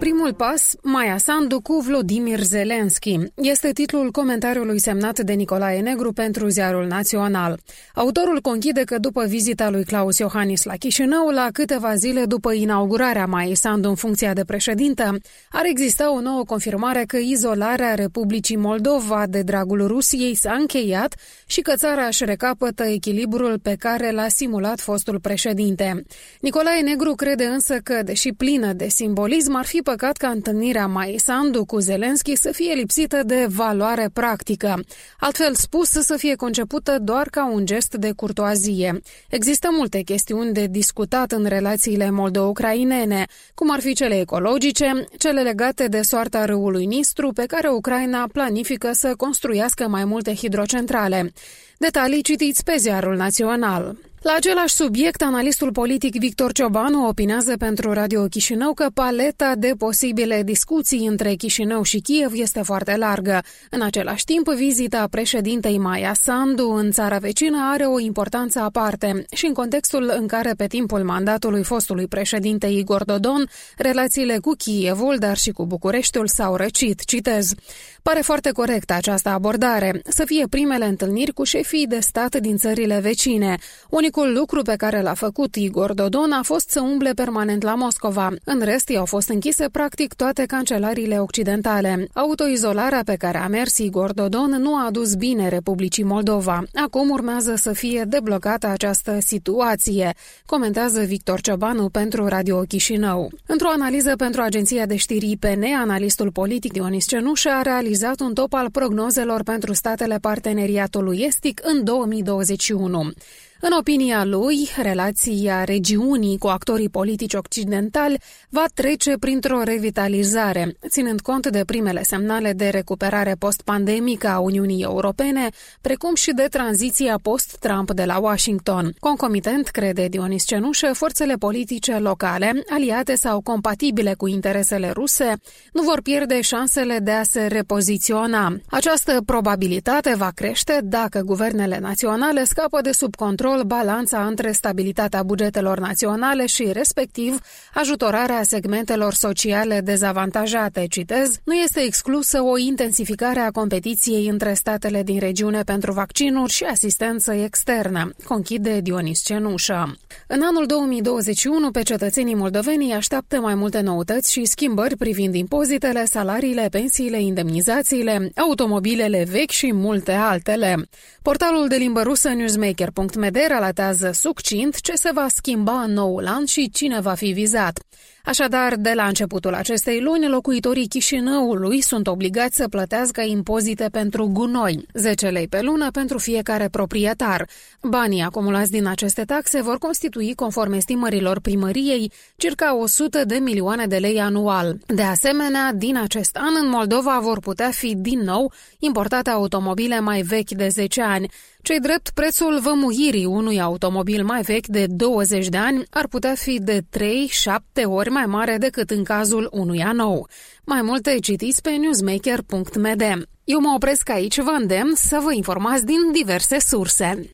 Primul pas, Maia Sandu cu Volodymyr Zelensky. Este titlul comentariului semnat de Nicolae Negru pentru Ziarul Național. Autorul conchide că după vizita lui Klaus Iohannis la Chișinău, la câteva zile după inaugurarea Maiei Sandu în funcția de președintă, ar exista o nouă confirmare că izolarea Republicii Moldova de dragul Rusiei s-a încheiat și că țara își recapătă echilibrul pe care l-a simulat fostul președinte. Nicolae Negru crede însă că, deși plină de simbolism, ar fi păcat ca întâlnirea Maiei Sandu cu Zelensky să fie lipsită de valoare practică. Altfel spus, să fie concepută doar ca un gest de curtoazie. Există multe chestiuni de discutat în relațiile moldo-ucrainene, cum ar fi cele ecologice, cele legate de soarta râului Nistru, pe care Ucraina planifică să construiască mai multe hidrocentrale. Detalii citiți pe Ziarul Național. La același subiect, analistul politic Victor Ciobanu opinează pentru Radio Chișinău că paleta de posibile discuții între Chișinău și Kiev este foarte largă. În același timp, vizita președintei Maia Sandu în țara vecină are o importanță aparte și în contextul în care pe timpul mandatului fostului președinte Igor Dodon, relațiile cu Kievul, dar și cu Bucureștiul s-au răcit, citez. Pare foarte corectă această abordare, să fie primele întâlniri cu șefii de stat din țările vecine. Unicul lucru pe care l-a făcut Igor Dodon a fost să umble permanent la Moscova. În rest, i-au fost închise practic toate cancelariile occidentale. Autoizolarea pe care a mers Igor Dodon nu a adus bine Republicii Moldova. Acum urmează să fie deblocată această situație, comentează Victor Ciobanu pentru Radio Chișinău. Într-o analiză pentru agenția de știri IPN, analistul politic Ionis Cenușă a realizat un top al prognozelor pentru statele parteneriatului estic în 2021. În opinia lui, relația regiunii cu actorii politici occidentali va trece printr-o revitalizare, ținând cont de primele semnale de recuperare post-pandemică a Uniunii Europene, precum și de tranziția post-Trump de la Washington. Concomitent, crede Dionis Cenușă, forțele politice locale, aliate sau compatibile cu interesele ruse, nu vor pierde șansele de a se repoziționa. Această probabilitate va crește dacă guvernele naționale scapă de sub control balanța între stabilitatea bugetelor naționale și, respectiv, ajutorarea segmentelor sociale dezavantajate. Citez, nu este exclusă o intensificare a competiției între statele din regiune pentru vaccinuri și asistență externă, conchide Dionis Cenușă. În anul 2021, pe cetățenii moldoveni așteaptă mai multe noutăți și schimbări privind impozitele, salariile, pensiile, indemnizațiile, automobilele vechi și multe altele. Portalul de limbă rusă newsmaker.md relatează succint ce se va schimba în noul an și cine va fi vizat. Așadar, de la începutul acestei luni, locuitorii Chișinăului sunt obligați să plătească impozite pentru gunoi, 10 lei pe lună pentru fiecare proprietar. Banii acumulați din aceste taxe vor constitui, conform estimărilor primăriei, circa 100 de milioane de lei anual. De asemenea, din acest an, în Moldova vor putea fi din nou importate automobile mai vechi de 10 ani. Cei drept, prețul vămuirii unui automobil mai vechi de 20 de ani ar putea fi de 3-7 ori mai mare decât în cazul unuia nou. Mai multe citiți pe newsmaker.md. Eu mă opresc aici, vă îndemn să vă informați din diverse surse.